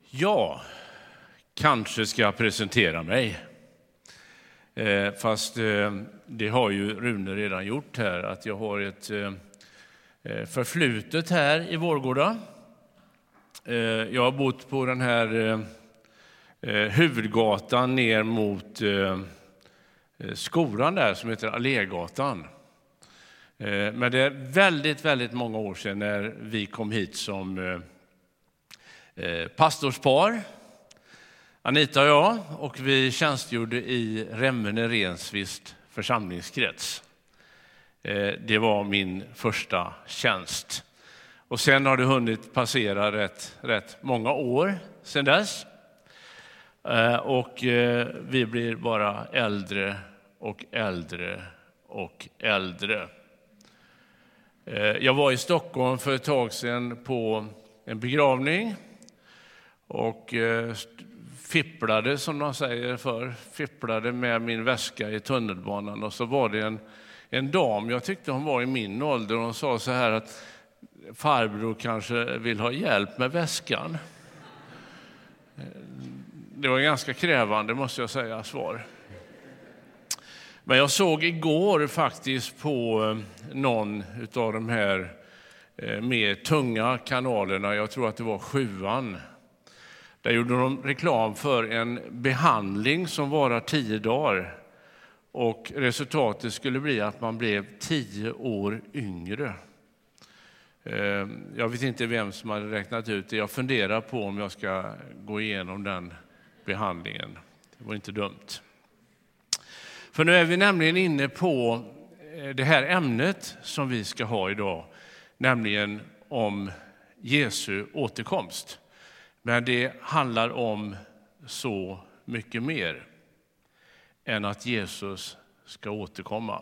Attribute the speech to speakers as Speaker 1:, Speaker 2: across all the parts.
Speaker 1: Ja, kanske ska jag presentera mig. Fast det har ju Rune redan gjort här, att jag har ett förflutet här i Vårgårda. Jag har bott på den här huvudgatan ner mot skolan där som heter Allégatan. Men det är väldigt många år sedan när vi kom hit som pastorspar, Anita och jag, och vi tjänstgjorde i Remmene Rensvist församlingskrets. Det var min första tjänst. Och sen har det hunnit passera rätt många år sedan dess. Och vi blir bara äldre och äldre och äldre. Jag var i Stockholm för ett tag sedan på en begravning och fipplade, som de säger, fipplade med min väska i tunnelbanan. Och så var det en dam, jag tyckte hon var i min ålder, och hon sa så här att farbror kanske vill ha hjälp med väskan. Det var ganska krävande, måste jag säga, svar. Men jag såg igår faktiskt på någon av de här mer tunga kanalerna, jag tror att det var 7:an. Där gjorde de reklam för en behandling som varar 10 dagar. Och resultatet skulle bli att man blev 10 år yngre. Jag vet inte vem som hade räknat ut det. Jag funderar på om jag ska gå igenom den behandlingen. Det var inte dumt. För nu är vi nämligen inne på det här ämnet som vi ska ha idag. Nämligen om Jesu återkomst. Men det handlar om så mycket mer än att Jesus ska återkomma.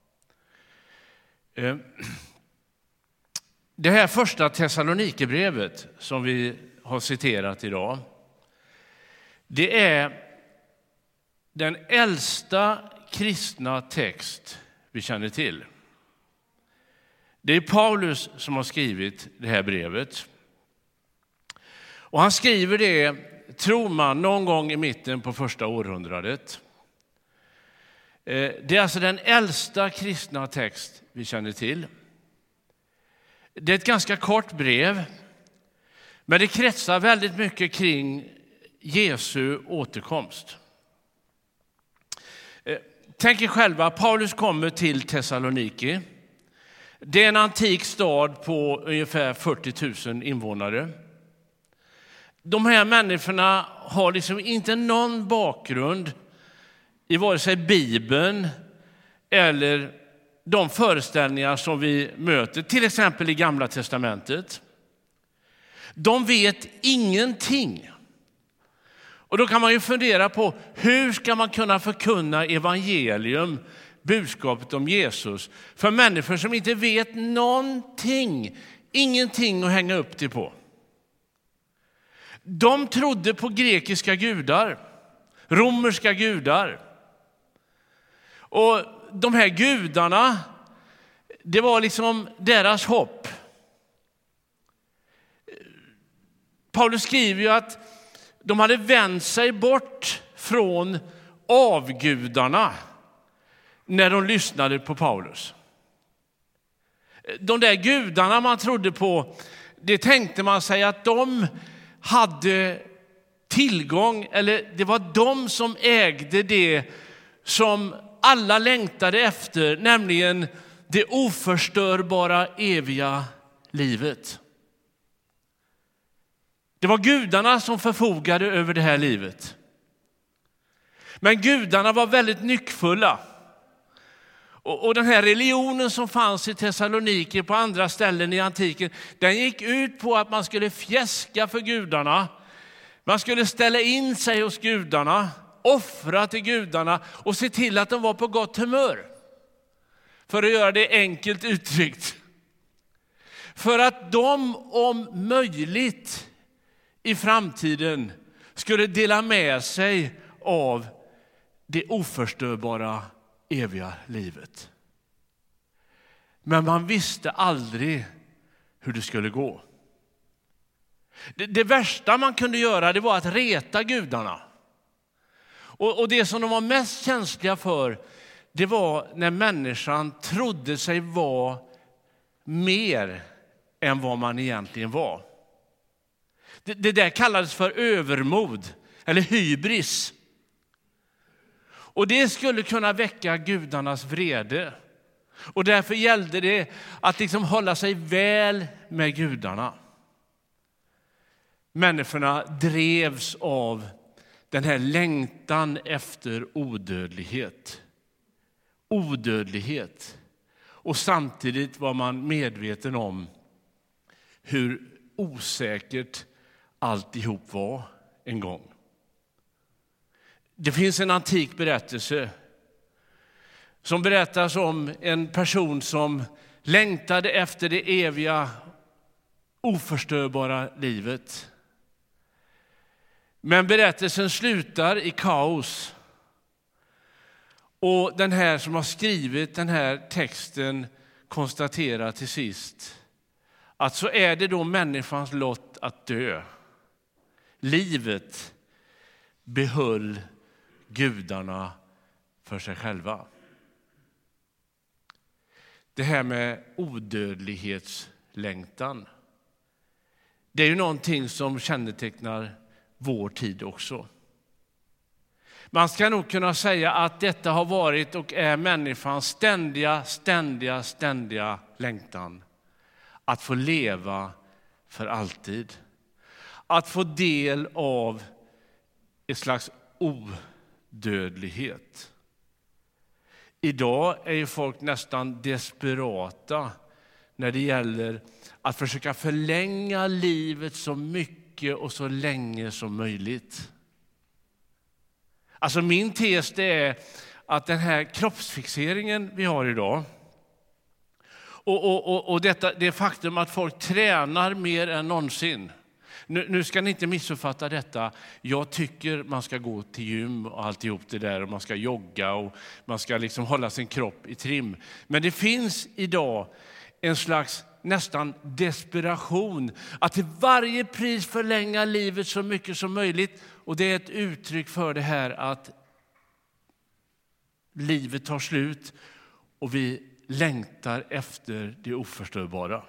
Speaker 1: Det här första Thessalonikerbrevet som vi har citerat idag, det är den äldsta kristna text vi känner till. Det är Paulus som har skrivit det här brevet. Och han skriver det, tror man, någon gång i mitten på första århundradet. Det är alltså den äldsta kristna text vi känner till. Det är ett ganska kort brev, men det kretsar väldigt mycket kring Jesu återkomst. Tänk er själva, Paulus kommer till Thessaloniki. Det är en antik stad på ungefär 40 000 invånare. De här människorna har liksom inte någon bakgrund i vare sig Bibeln eller de föreställningar som vi möter, till exempel i Gamla testamentet. De vet ingenting. Och då kan man ju fundera på hur ska man kunna förkunna evangelium, budskapet om Jesus, för människor som inte vet någonting, ingenting att hänga upp det på. De trodde på grekiska gudar, romerska gudar. Och de här gudarna, det var liksom deras hopp. Paulus skriver ju att de hade vänt sig bort från avgudarna när de lyssnade på Paulus. De där gudarna man trodde på, det tänkte man sig att de hade tillgång, eller det var de som ägde det som alla längtade efter, nämligen det oförstörbara eviga livet. Det var gudarna som förfogade över det här livet. Men gudarna var väldigt nyckfulla. Och den här religionen som fanns i Thessaloniki på andra ställen i antiken, den gick ut på att man skulle fjäska för gudarna. Man skulle ställa in sig hos gudarna, offra till gudarna och se till att de var på gott humör. För att göra det enkelt uttryckt. För att de om möjligt i framtiden skulle dela med sig av det oförstörbara eviga livet. Men man visste aldrig hur det skulle gå. Det värsta man kunde göra, det var att reta gudarna. Och det som de var mest känsliga för, det var när människan trodde sig vara mer än vad man egentligen var. Det där kallades för övermod eller hybris. Och det skulle kunna väcka gudarnas vrede. Och därför gällde det att liksom hålla sig väl med gudarna. Människorna drevs av den här längtan efter odödlighet. Odödlighet. Och samtidigt var man medveten om hur osäkert alltihop var en gång. Det finns en antik berättelse som berättas om en person som längtade efter det eviga, oförstörbara livet. Men berättelsen slutar i kaos. Och den här som har skrivit den här texten konstaterar till sist att så är det då människans lott att dö. Livet behöll gudarna för sig själva. Det här med odödlighetslängtan, det är ju någonting som kännetecknar vår tid också. Man ska nog kunna säga att detta har varit och är människans ständiga längtan. Att få leva för alltid. Att få del av ett slags odödlighet. Idag är ju folk nästan desperata när det gäller att försöka förlänga livet så mycket och så länge som möjligt. Alltså min tes det är att den här kroppsfixeringen vi har idag och det faktum att folk tränar mer än någonsin. Nu ska ni inte missuppfatta detta. Jag tycker man ska gå till gym och alltihop det där och man ska jogga och man ska liksom hålla sin kropp i trim. Men det finns idag en slags nästan desperation att till varje pris förlänga livet så mycket som möjligt. Och det är ett uttryck för det här att livet tar slut och vi längtar efter det oförstörbara.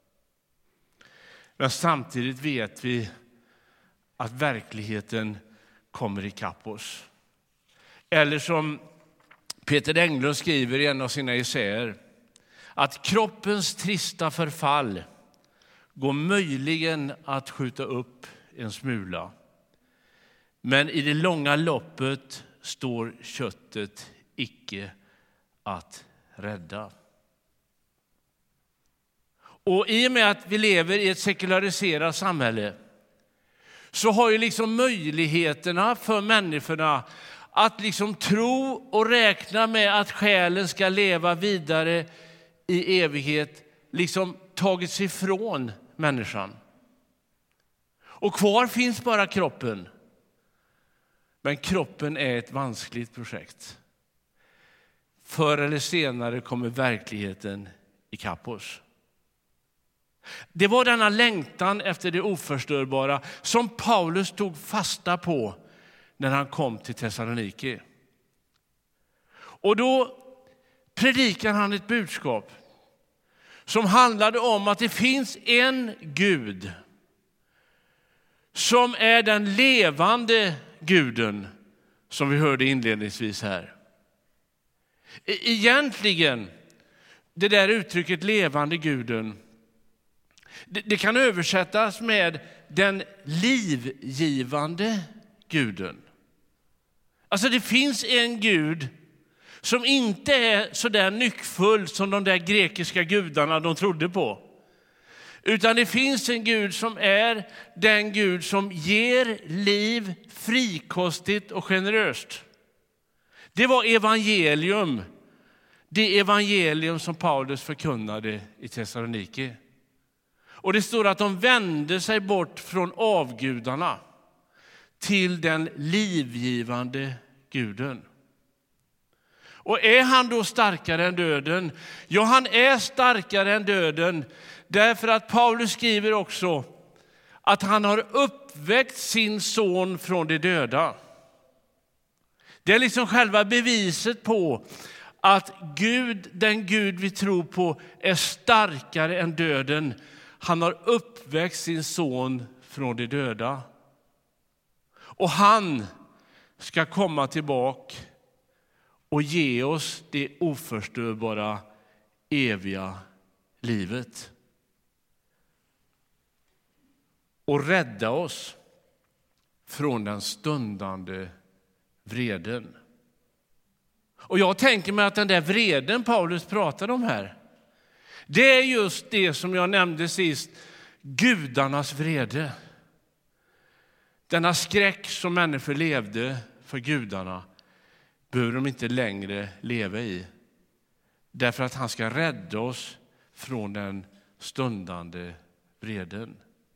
Speaker 1: Men samtidigt vet vi att verkligheten kommer ikapp oss. Eller som Peter Englund skriver i en av sina essäer, att kroppens trista förfall går möjligen att skjuta upp en smula. Men i det långa loppet står köttet icke att rädda. Och i och med att vi lever i ett sekulariserat samhälle så har ju liksom möjligheterna för människorna att liksom tro och räkna med att själen ska leva vidare i evighet liksom tagits ifrån människan. Och kvar finns bara kroppen. Men kroppen är ett vanskligt projekt. Förr eller senare kommer verkligheten ikapp oss. Det var denna längtan efter det oförstörbara som Paulus tog fasta på när han kom till Thessaloniki. Och då predikar han ett budskap som handlade om att det finns en Gud som är den levande guden som vi hörde inledningsvis här. Egentligen, det där uttrycket levande guden, det kan översättas med den livgivande guden. Alltså det finns en Gud som inte är så där nyckfull som de där grekiska gudarna de trodde på. Utan det finns en Gud som är den Gud som ger liv frikostigt och generöst. Det var evangelium. Det evangelium som Paulus förkunnade i Thessaloniki. Och det står att de vände sig bort från avgudarna till den livgivande guden. Och är han då starkare än döden? Ja, han är starkare än döden. Därför att Paulus skriver också att han har uppväckt sin son från de döda. Det är liksom själva beviset på att Gud, den Gud vi tror på, är starkare än döden. Han har uppväckt sin son från de döda. Och han ska komma tillbaka och ge oss det oförstörbara, eviga livet. Och rädda oss från den stundande vreden. Och jag tänker mig att den där vreden Paulus pratade om här, det är just det som jag nämnde sist, gudarnas vrede. Denna skräck som människor levde för gudarna behöver de inte längre leva i. Därför att han ska rädda oss från den stundande vreden.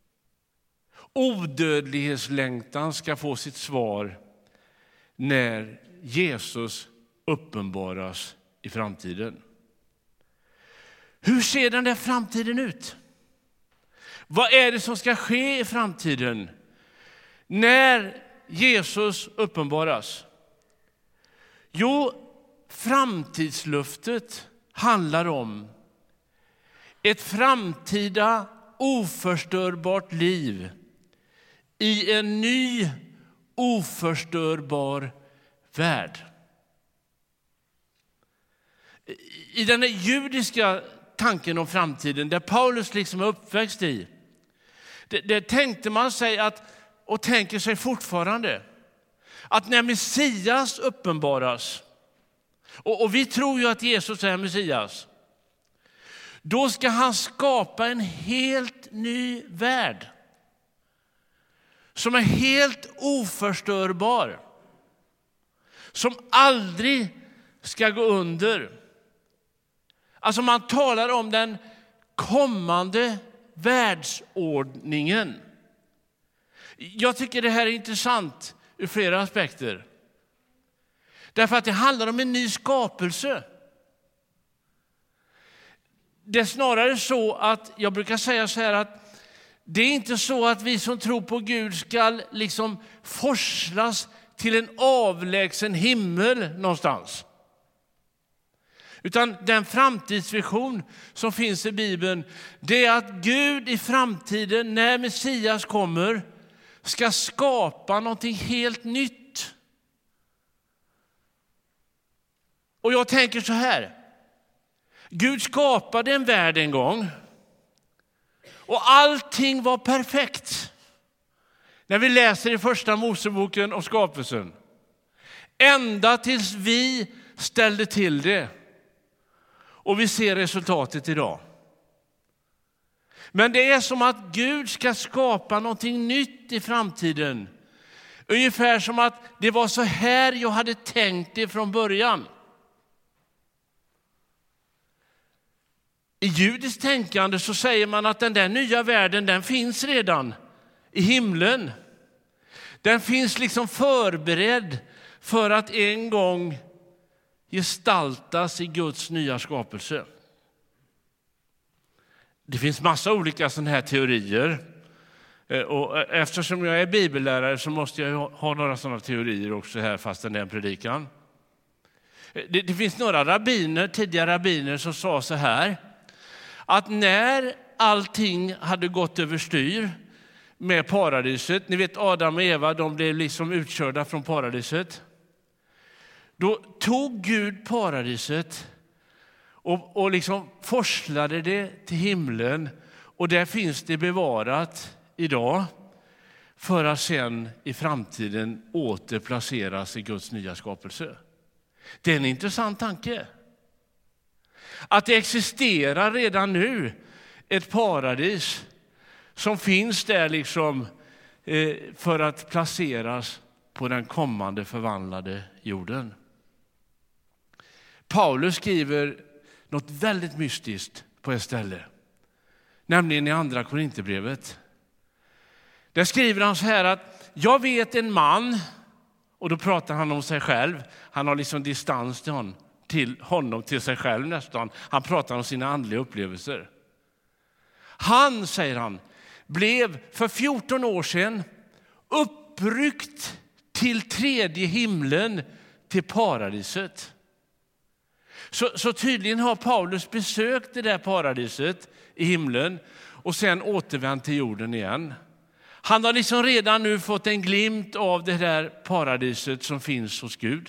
Speaker 1: Odödlighetslängtan ska få sitt svar när Jesus uppenbaras i framtiden. Hur ser den där framtiden ut? Vad är det som ska ske i framtiden när Jesus uppenbaras? Jo, framtidsluftet handlar om ett framtida oförstörbart liv i en ny oförstörbar värld. I den judiska tanken om framtiden, där Paulus liksom är uppväxt i, det tänkte man sig att, och tänker sig fortfarande, att när Messias uppenbaras, och vi tror ju att Jesus är Messias, då ska han skapa en helt ny värld som är helt oförstörbar, som aldrig ska gå under. Alltså man talar om den kommande världsordningen. Jag tycker det här är intressant ur flera aspekter. Därför att det handlar om en ny skapelse. Det är snarare så att, jag brukar säga så här, att det är inte så att vi som tror på Gud ska liksom forslas till en avlägsen himmel någonstans. Utan den framtidsvision som finns i Bibeln, det är att Gud i framtiden, när Messias kommer, ska skapa någonting helt nytt. Och jag tänker så här. Gud skapade en värld en gång. Och allting var perfekt. När vi läser i första Moseboken om skapelsen. Ända tills vi ställde till det. Och vi ser resultatet idag. Men det är som att Gud ska skapa någonting nytt i framtiden. Ungefär som att det var så här jag hade tänkt det från början. I judiskt tänkande så säger man att den där nya världen, den finns redan i himlen. Den finns liksom förberedd för att en gång gestaltas i Guds nya skapelse. Det finns massa olika sådana här teorier. Och eftersom jag är bibellärare så måste jag ha några sådana teorier också här, fast det är en predikan. Det finns några tidiga rabbiner som sa så här, att när allting hade gått överstyr med paradiset, ni vet Adam och Eva, de blev liksom utkörda från paradiset. Då tog Gud paradiset och liksom forslade det till himlen, och där finns det bevarat idag för att sen i framtiden återplaceras i Guds nya skapelse. Det är en intressant tanke. Att det existerar redan nu ett paradis som finns där liksom för att placeras på den kommande förvandlade jorden. Paulus skriver något väldigt mystiskt på ett ställe, nämligen i andra Korinthierbrevet. Där skriver han så här att jag vet en man, och då pratar han om sig själv. Han har liksom distans till honom, till sig själv nästan. Han pratar om sina andliga upplevelser. Han, säger han, blev för 14 år sedan uppryckt till tredje himlen, till paradiset. Så tydligen har Paulus besökt det där paradiset i himlen och sen återvänt till jorden igen. Han har liksom redan nu fått en glimt av det där paradiset som finns hos Gud.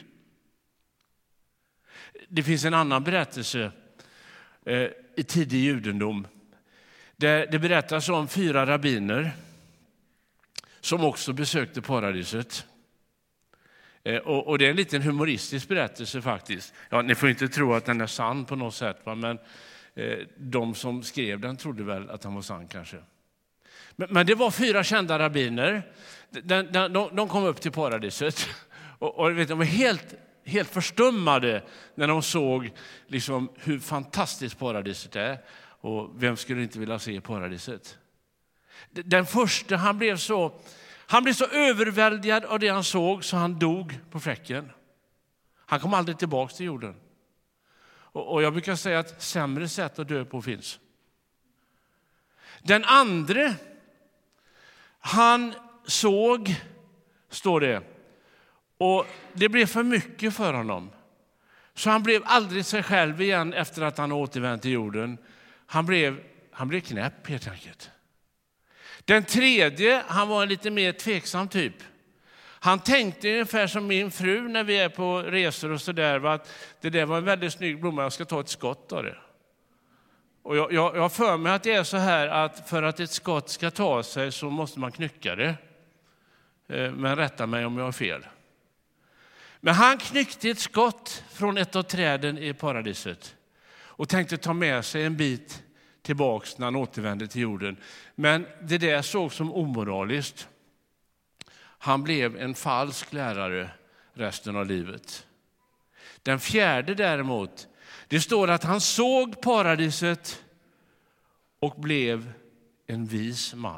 Speaker 1: Det finns en annan berättelse i tidig judendom där det berättas om 4 rabbiner som också besökte paradiset. Och det är en liten humoristisk berättelse faktiskt. Ja, ni får inte tro att den är sann på något sätt, men de som skrev den trodde väl att den var sann kanske. Men det var 4 kända rabbiner. De kom upp till paradiset och vet, de var helt förstummade när de såg liksom hur fantastiskt paradiset är. Och vem skulle inte vilja se paradiset? Den första, han blev så överväldigad av det han såg så han dog på fläcken. Han kom aldrig tillbaka till jorden. Och jag brukar säga att sämre sätt att dö på finns. Den andra, han såg, står det, och det blev för mycket för honom. Så han blev aldrig sig själv igen efter att han återvänt till jorden. Han blev knäpp helt enkelt. Den tredje, han var en lite mer tveksam typ. Han tänkte ungefär som min fru när vi är på resor och sådär, att det där var en väldigt snygg blomma, jag ska ta ett skott av det. Och jag har för mig att det är så här att för att ett skott ska ta sig så måste man knycka det. Men rätta mig om jag har fel. Men han knyckte ett skott från ett av träden i paradiset och tänkte ta med sig en bit tillbaks när han återvände till jorden. Men det där såg som omoraliskt. Han blev en falsk lärare resten av livet. Den fjärde däremot, det står att han såg paradiset och blev en vis man.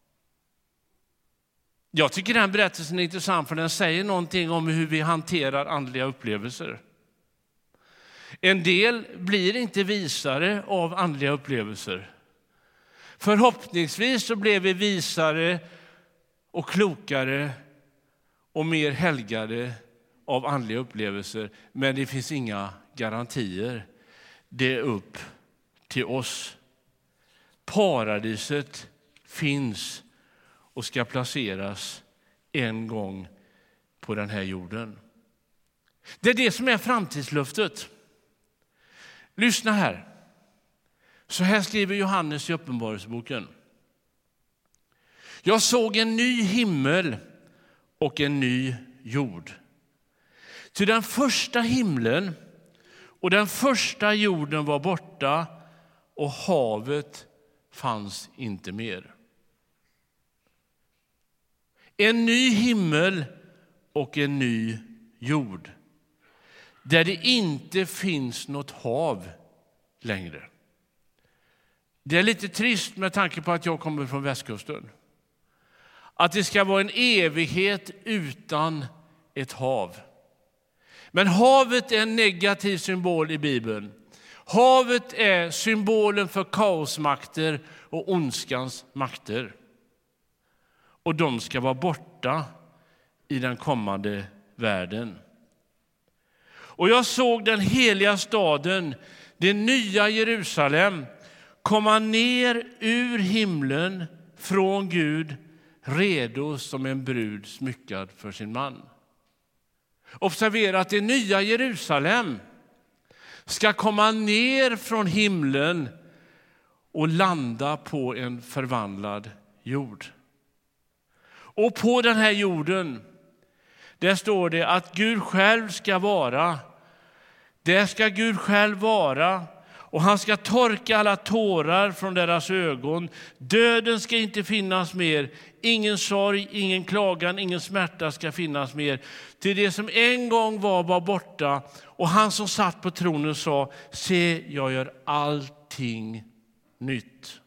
Speaker 1: Jag tycker den berättelsen är intressant för den säger någonting om hur vi hanterar andliga upplevelser. En del blir inte visare av andliga upplevelser. Förhoppningsvis så blev vi visare och klokare och mer helgade av andliga upplevelser. Men det finns inga garantier. Det är upp till oss. Paradiset finns och ska placeras en gång på den här jorden. Det är det som är framtidslöftet. Lyssna här. Så här skriver Johannes i Uppenbarelseboken. Jag såg en ny himmel och en ny jord. Till den första himlen och den första jorden var borta och havet fanns inte mer. En ny himmel och en ny jord. Där det inte finns något hav längre. Det är lite trist med tanke på att jag kommer från västkusten. Att det ska vara en evighet utan ett hav. Men havet är en negativ symbol i Bibeln. Havet är symbolen för kaosmakter och ondskans makter. Och de ska vara borta i den kommande världen. Och jag såg den heliga staden, det nya Jerusalem, komma ner ur himlen från Gud, redo som en brud smyckad för sin man. Observera att det nya Jerusalem ska komma ner från himlen och landa på en förvandlad jord. Och på den här jorden, där står det att Gud själv ska vara. Där ska Gud själv vara. Och han ska torka alla tårar från deras ögon. Döden ska inte finnas mer. Ingen sorg, ingen klagan, ingen smärta ska finnas mer. Till det som en gång var borta. Och han som satt på tronen sa, se, jag gör allting nytt.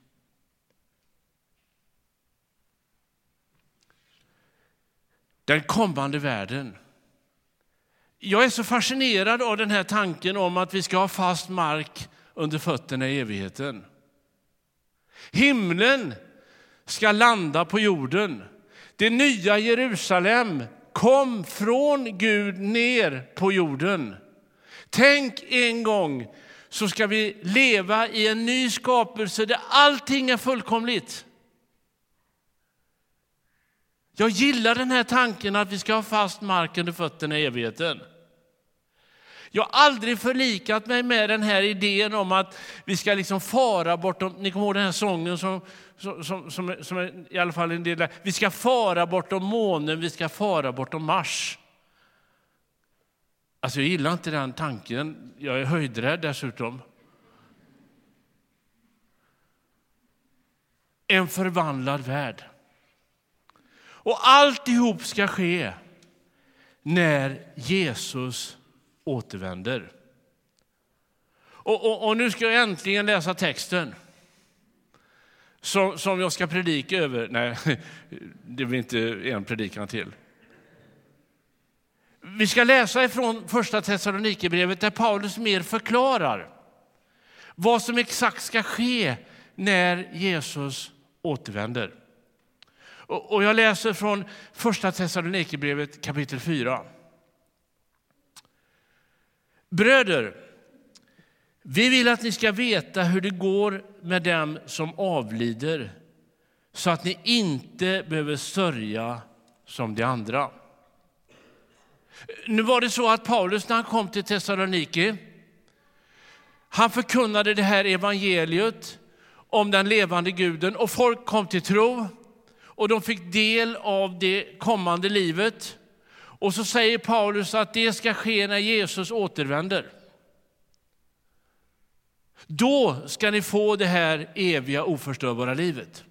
Speaker 1: Den kommande världen. Jag är så fascinerad av den här tanken om att vi ska ha fast mark under fötterna i evigheten. Himlen ska landa på jorden. Det nya Jerusalem kom från Gud ner på jorden. Tänk en gång så ska vi leva i en ny skapelse där allting är fullkomligt. Jag gillar den här tanken att vi ska ha fast mark under fötterna i evigheten. Jag har aldrig förlikat mig med den här idén om att vi ska liksom fara bortom, ni kommer ihåg den här sången som är i alla fall en del där. Vi ska fara bortom månen, vi ska fara bortom Mars. Alltså jag gillar inte den tanken, jag är höjdrädd dessutom. En förvandlad värld. Och alltihop ska ske när Jesus återvänder. Och nu ska jag äntligen läsa texten som jag ska predika över. Nej, det blir inte en predikan till. Vi ska läsa ifrån första Thessalonikerbrevet där Paulus mer förklarar vad som exakt ska ske när Jesus återvänder. Och jag läser från första Thessalonikerbrevet kapitel 4. Bröder, vi vill att ni ska veta hur det går med dem som avlider, så att ni inte behöver sörja som de andra. Nu var det så att Paulus när han kom till Thessalonike, han förkunnade det här evangeliet om den levande guden och folk kom till tro och de fick del av det kommande livet. Och så säger Paulus att det ska ske när Jesus återvänder. Då ska ni få det här eviga oförstörbara livet.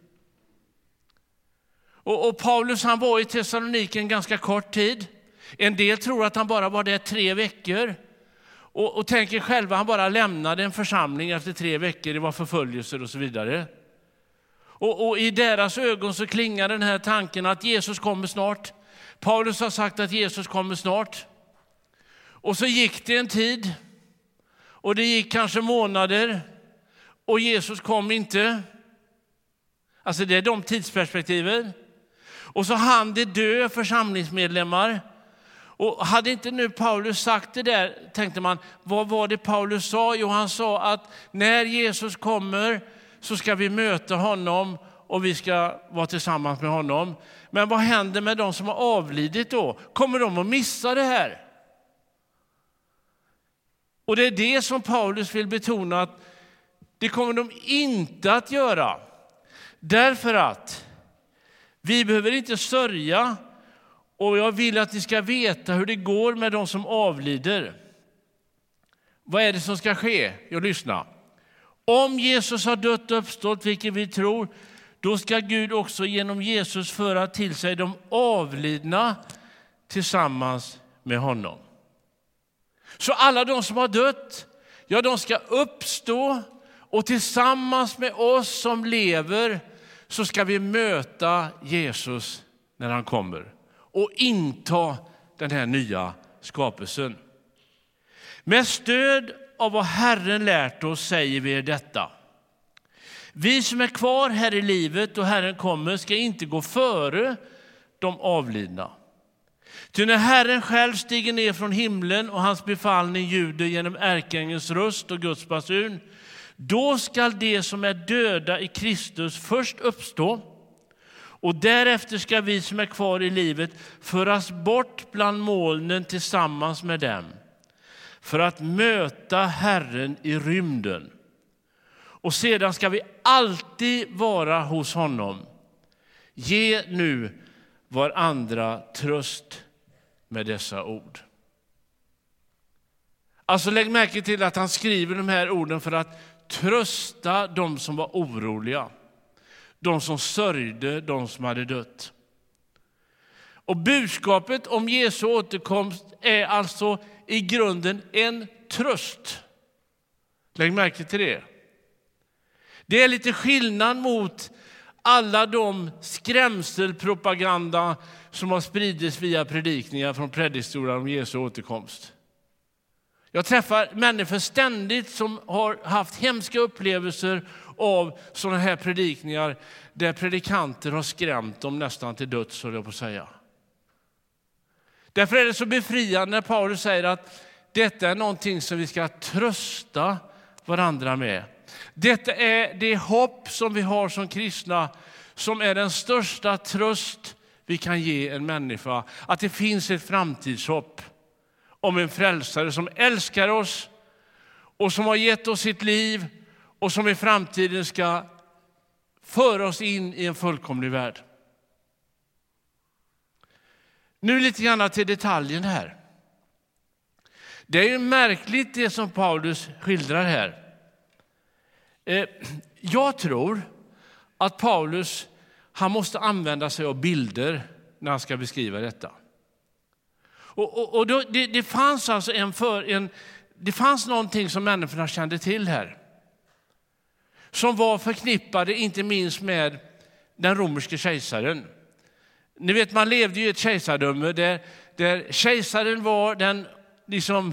Speaker 1: Och Paulus han var i Thessalonike en ganska kort tid. En del tror att han bara var där 3 veckor. Och tänker själva han bara lämnade en församling efter 3 veckor. Det var förföljelser och så vidare. Och i deras ögon så klingar den här tanken att Jesus kommer snart. Paulus har sagt att Jesus kommer snart. Och så gick det en tid. Och det gick kanske månader. Och Jesus kom inte. Alltså det är de tidsperspektiven. Och så hann det dö församlingsmedlemmar. Och hade inte nu Paulus sagt det där, tänkte man, vad var det Paulus sa? Jo, han sa att när Jesus kommer så ska vi möta honom och vi ska vara tillsammans med honom. Men vad händer med de som har avlidit då? Kommer de att missa det här? Och det är det som Paulus vill betona, att det kommer de inte att göra. Därför att vi behöver inte sörja, och jag vill att ni ska veta hur det går med de som avlider. Vad är det som ska ske? Jag lyssnar. Om Jesus har dött och uppstått, vilket vi tror, då ska Gud också genom Jesus föra till sig de avlidna tillsammans med honom. Så alla de som har dött, ja, de ska uppstå, och tillsammans med oss som lever så ska vi möta Jesus när han kommer och inta den här nya skapelsen. Med stöd av vad Herren lärt oss säger vi detta. Vi som är kvar här i livet och Herren kommer ska inte gå före de avlidna. Ty när Herren själv stiger ner från himlen och hans befallning ljuder genom ärkeängelns röst och Guds basun, då skall de som är döda i Kristus först uppstå, och därefter ska vi som är kvar i livet föras bort bland molnen tillsammans med dem för att möta Herren i rymden. Och sedan ska vi alltid vara hos honom. Ge nu varandra tröst med dessa ord. Alltså lägg märke till att han skriver de här orden för att trösta de som var oroliga. De som sörjde, de som hade dött. Och budskapet om Jesu återkomst är alltså i grunden en tröst. Lägg märke till det. Det är lite skillnad mot alla de skrämselpropaganda som har spridits via predikningar från predikstolar om Jesu återkomst. Jag träffar människor ständigt som har haft hemska upplevelser av sådana här predikningar där predikanter har skrämt dem nästan till döds, så jag på säga. Därför är det så befriande när Paulus säger att detta är någonting som vi ska trösta varandra med. Detta är det hopp som vi har som kristna, som är den största tröst vi kan ge en människa. Att det finns ett framtidshopp om en frälsare som älskar oss och som har gett oss sitt liv och som i framtiden ska föra oss in i en fullkomlig värld. Nu lite grann till detaljen här. Det är ju märkligt det som Paulus skildrar här. Jag tror att Paulus, han måste använda sig av bilder när han ska beskriva detta. Och då, det fanns alltså det fanns någonting som människorna kände till här. Som var förknippade inte minst med den romerske kejsaren. Ni vet, man levde ju i ett kejsardöme där kejsaren var den liksom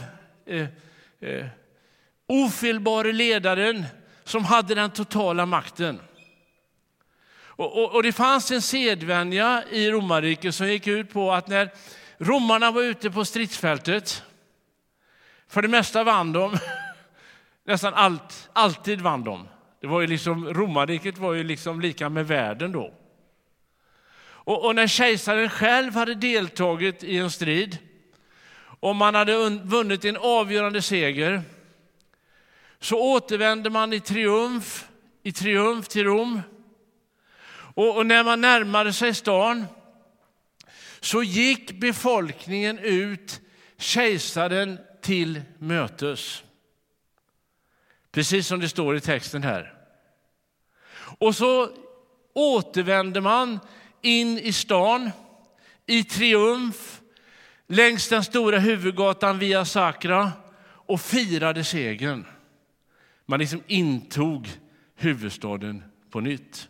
Speaker 1: ofelbara ledaren som hade den totala makten. Och det fanns en sedvänja i romarriket som gick ut på att när romarna var ute på stridsfältet, för det mesta vann de, nästan alltid vann de. Det var ju liksom, romarriket var ju liksom lika med världen då. Och när kejsaren själv hade deltagit i en strid och man hade vunnit en avgörande seger, så återvände man i triumf till Rom. Och när man närmade sig stan så gick befolkningen ut kejsaren till mötes. Precis som det står i texten här. Och så återvände man in i stan i triumf längs den stora huvudgatan via Sacra och firade segern. Man liksom intog huvudstaden på nytt.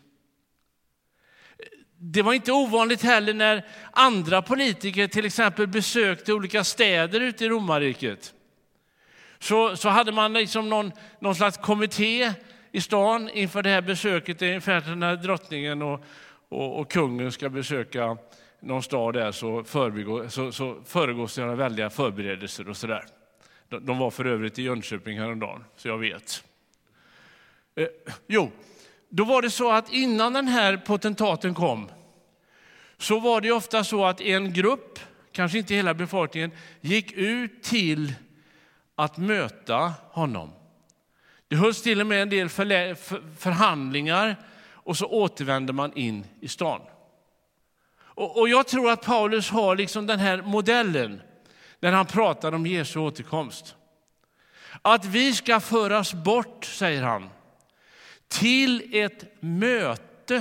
Speaker 1: Det var inte ovanligt heller när andra politiker till exempel besökte olika städer ute i romarriket. Så hade man liksom någon slags kommitté i stan inför det här besöket. Det är ungefär när drottningen och kungen ska besöka någon stad där, så föregås det några väldiga förberedelser och sådär. De var för övrigt i Jönköping häromdagen, så jag vet. Då var det så att innan den här potentaten kom så var det ofta så att en grupp, kanske inte hela befolkningen, gick ut till att möta honom. Det hölls till och med en del förhandlingar och så återvände man in i stan. Och jag tror att Paulus har liksom den här modellen när han pratar om Jesu återkomst. Att vi ska föras bort, säger han, till ett möte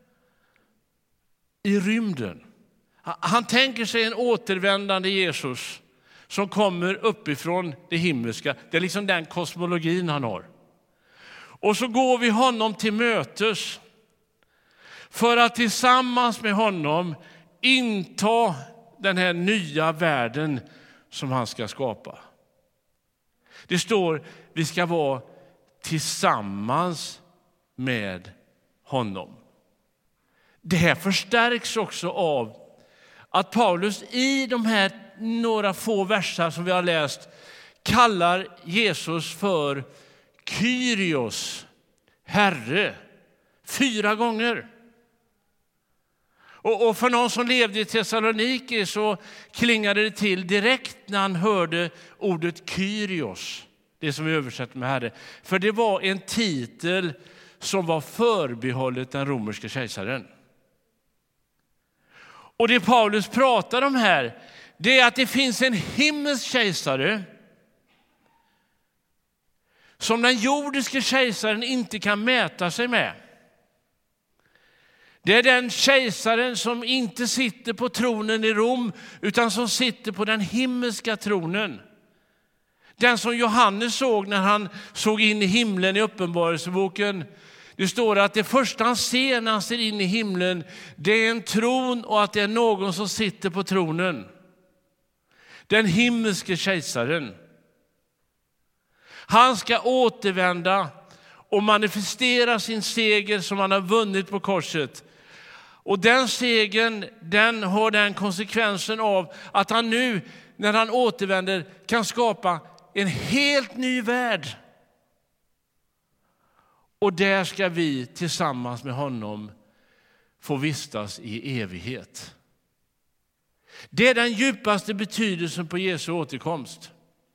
Speaker 1: i rymden. Han tänker sig en återvändande Jesus som kommer uppifrån det himmelska. Det är liksom den kosmologin han har. Och så går vi honom till mötes för att tillsammans med honom inta den här nya världen som han ska skapa. Det står vi ska vara tillsammans med honom. Det här förstärks också av att Paulus i de här några få verser som vi har läst kallar Jesus för Kyrios, Herre, 4 gånger. Och för någon som levde i Thessaloniki så klingade det till direkt när han hörde ordet Kyrios, det som vi översätter med Herre. För det var en titel som var förbehållet den romerska kejsaren. Och det Paulus pratar om här, det är att det finns en himmelsk kejsare som den jordiska kejsaren inte kan mäta sig med. Det är den kejsaren som inte sitter på tronen i Rom utan som sitter på den himmelska tronen. Den som Johannes såg när han såg in i himlen i Uppenbarelseboken. Det står att det första han ser när han ser in i himlen, det är en tron och att det är någon som sitter på tronen. Den himmelske kejsaren. Han ska återvända och manifestera sin seger som han har vunnit på korset. Och den segern, den har den konsekvensen av att han nu, när han återvänder, kan skapa en helt ny värld. Och där ska vi tillsammans med honom få vistas i evighet. Det är den djupaste betydelsen på Jesu återkomst.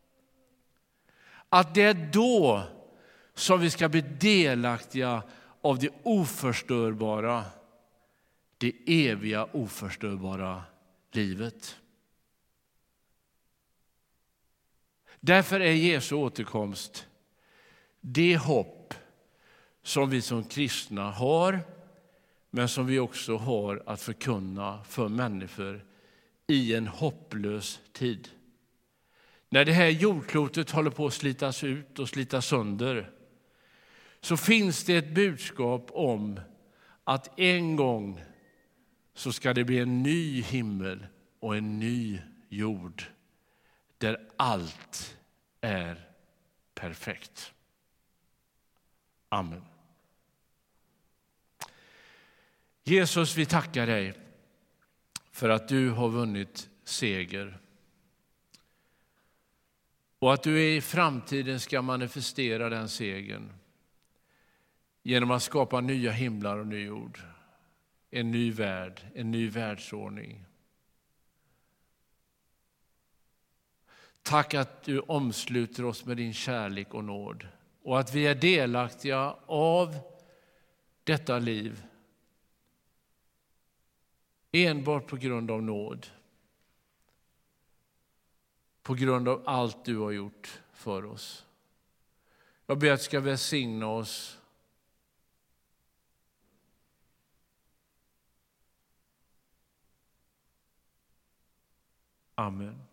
Speaker 1: Att det är då som vi ska bli delaktiga av det oförstörbara, det eviga oförstörbara livet. Därför är Jesu återkomst det hopp som vi som kristna har, men som vi också har att förkunna för människor i en hopplös tid. När det här jordklotet håller på att slitas ut och slitas sönder, så finns det ett budskap om att en gång så ska det bli en ny himmel och en ny jord där allt är perfekt. Amen. Jesus, vi tackar dig för att du har vunnit seger. Och att du i framtiden ska manifestera den segern genom att skapa nya himlar och ny jord. En ny värld, en ny världsordning. Tack att du omsluter oss med din kärlek och nåd. Och att vi är delaktiga av detta liv enbart på grund av nåd. På grund av allt du har gjort för oss. Jag ber att du ska välsigna oss. Amen.